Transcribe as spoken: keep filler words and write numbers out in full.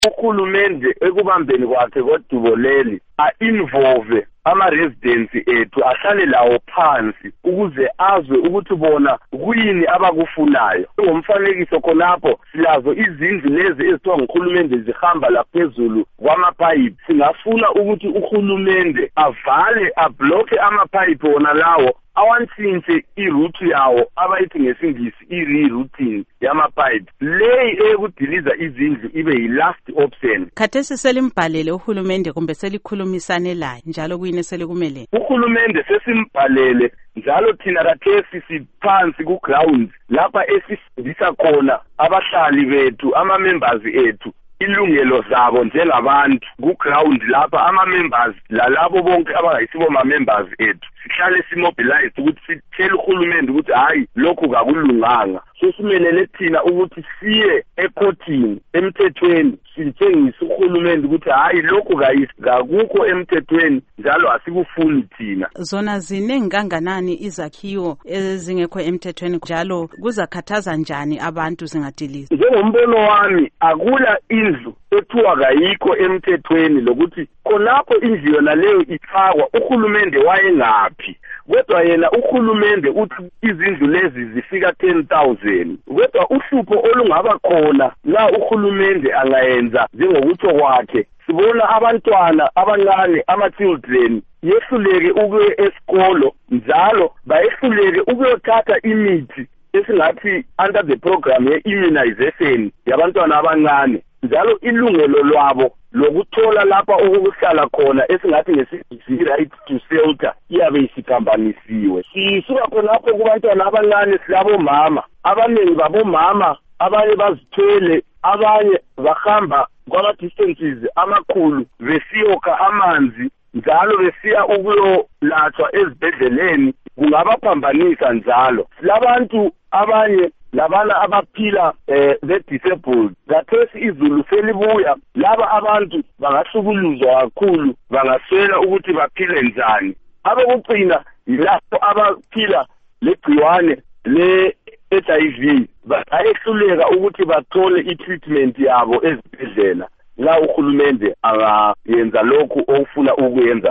uhulumende ekubambeni kwakhe kodubo leli a-involve ama-residents ethu ahlale lawo phansi ukuze azwe ukuthi bona kuyini abakufunayo. Ngomfanekiso khonapho silazo izindlu lezi ezithiwa nguhulumende zihamba laphezulu kwamapayipi. Singafuna ukuthi uhulumende avale ablokhe amapayipi wona lawo awanshintshe iroute yawo abayithi ngesingisi i-rerouting yamapayipi leyi eyokudiliza izindlu ibe yi-last option. Khathesi selimbhalele uhulumende kumbe selikhulumisane laye njalo kuyini selikumele? Uhulumende sesimbhalele njalo thina kathesi siphansi ku-ground lapha esifundisa khona abahlali bethu ama-members ethu ilungelo zabo njengabantu ku-ground lapha ama-members lalabo bonke abangayisibo ma-members ethu sihlale simobilize ukuthi sitshele uhulumende ukuthi hayi lokhu kakulunganga. Sesimelele thina ukuthi siye ekhothini emthethweni sitshengise uhulumende ukuthi hayi lokhu kakukho emthethweni njalo asikufuni thina. Zona ziningi kanganani izakhiwo ezingekho emthethweni njalo kuzakhathaza njani abantu zingadiliza? Njengombono wami akula indlu ethiwa kayikho emthethweni lokuthi khonapho indlu yona leyo ifakwa uhulumende wayengaphi. Kodwa yena uhulumende uthi izindlu lezi zifika ten thousand. Kodwa uhlupho olungaba khona la uhulumende angayenza njengokutsho kwakhe sibona abantwana abancane ama-children yehluleke ukuya esikolo njalo bayehluleke ukuyothatha imithi esingathi under the program ye-immunization yabantwana abancane njalo ilungelo lwabo lokuthola lapha okuhlala khona esingathi ngesingisi right to shelter iyabe isikambanisiwe. Sisuka khonapho kubantwana abancane silabo mama abaningi babomama abanye bazithwele abanye bahamba kwama-distances amakhulu besiyokha amanzi njalo besiya ukuyolatshwa ezibhedleleni kungabaphambanisa njalo. Silabantu abanye labana abaphila eh be-disabled kathesi izulu selibuya laba abantu bangahlukuluzwa kakhulu bangaswela ukuthi baphile njani. Abokugcina yilapho abaphila legciwane le-H I V bayehluleka ukuthi bathole i-treatment yabo ezibhedlela la uhulumende angayenza lokhu ofuna ukuyenza.